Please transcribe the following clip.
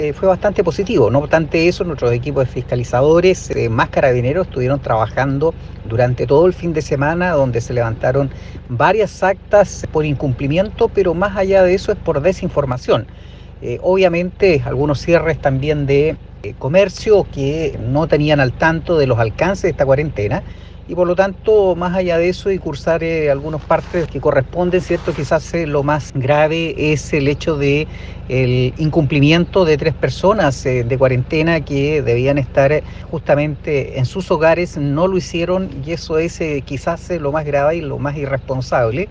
Fue bastante positivo. No obstante eso, nuestros equipos de fiscalizadores, más carabineros, estuvieron trabajando durante todo el fin de semana, donde se levantaron varias actas por incumplimiento, pero más allá de eso es por desinformación. Obviamente, algunos cierres también de comercio que no tenían al tanto de los alcances de esta cuarentena y por lo tanto, más allá de eso y cursar algunos partes que corresponden, ¿cierto? Quizás lo más grave es el hecho de el incumplimiento de 3 personas de cuarentena que debían estar justamente en sus hogares, no lo hicieron y eso es quizás lo más grave y lo más irresponsable.